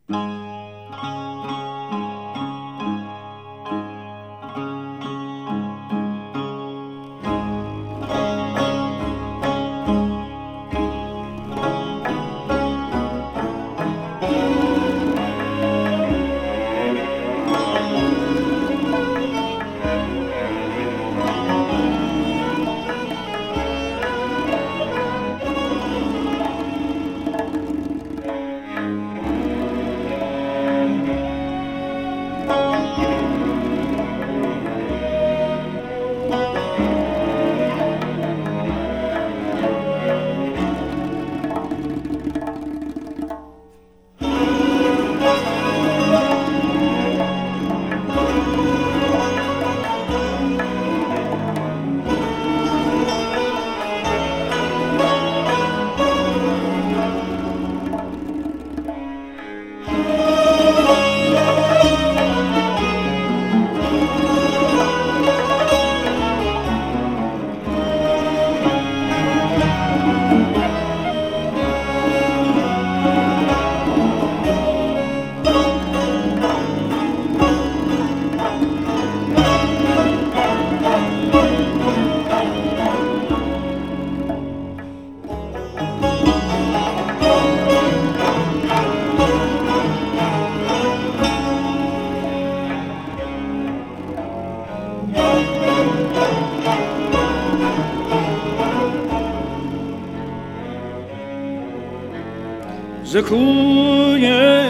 ز کوی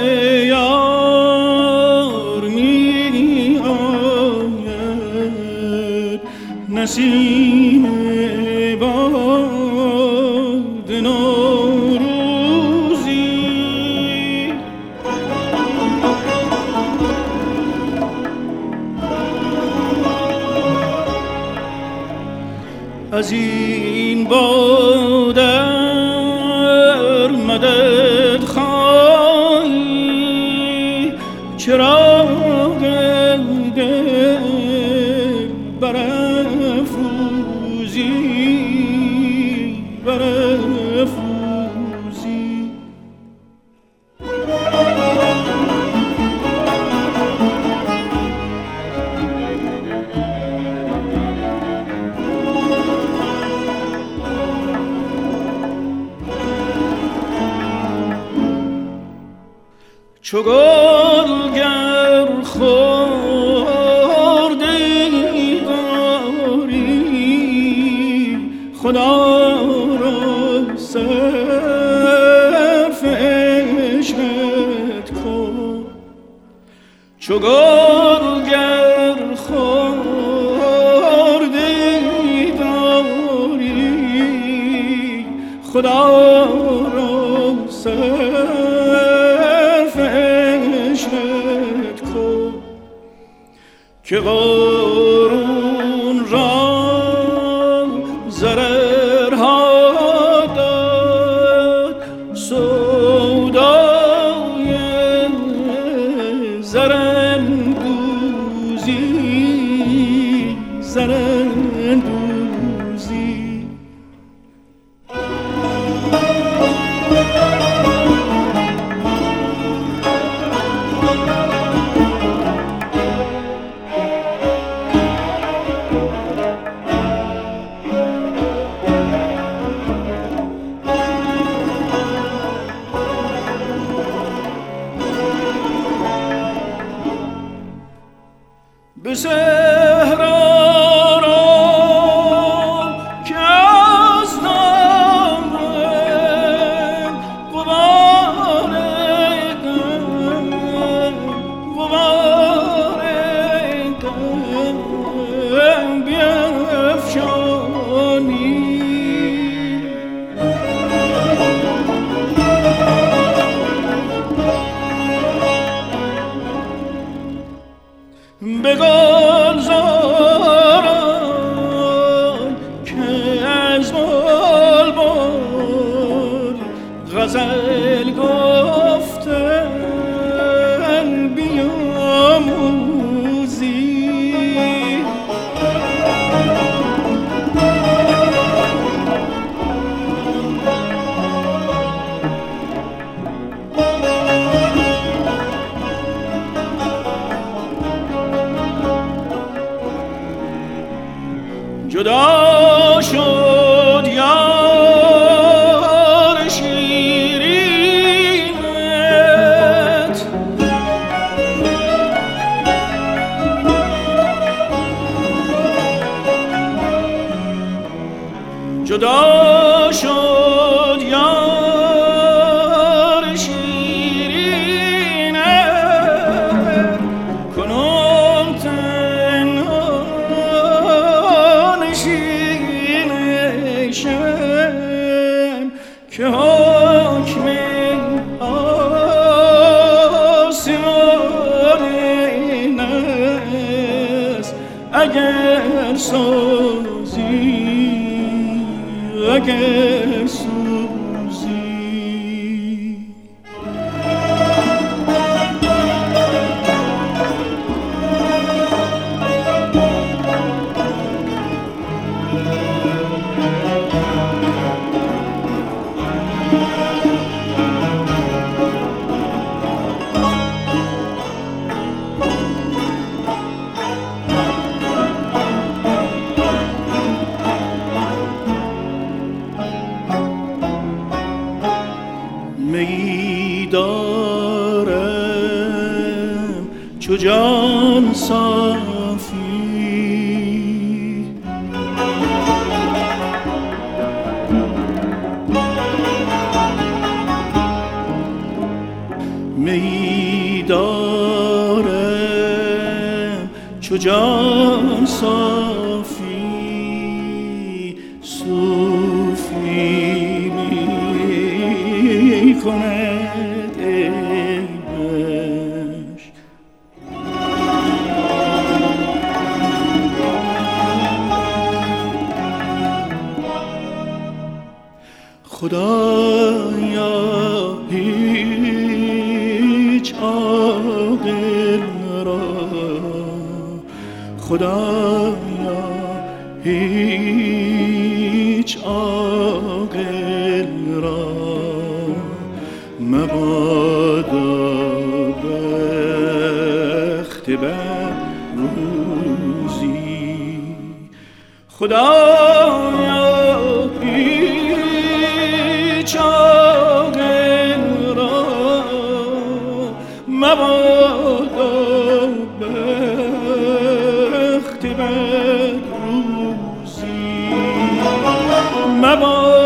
یار می آید نسیم باد نوروزی، از این باد مدد خواهی، چراغ دل برافروزی برافروزی. چو گل گر خورده داری، خدا را صرف عشقت کن. چو گل گر خورده داری، خدا را صرف عشقت کن. که قارون را ضررها داد سودای زراندوزی زراندوزی. به صحرا را که از دامن غبار غم بیفشانی، به گلزاران که از بلبل غزل گفتن بیاموزی. جدا شد یار شیرینت، جدا شد یار شیرینت، کنون تنها نشینشم که حکم آسمان این است. اگر سوزی اگر سوزی می دارم چو جان صافی، می دارم چو جان صافی، صوفی کند عیبش. خدایا هیچ عاقل را، خدایا هیچ عاقل را مبادا بخت بر روزی. خدایا هیچ عاقل را مبادا بخت بر روزی، مبادا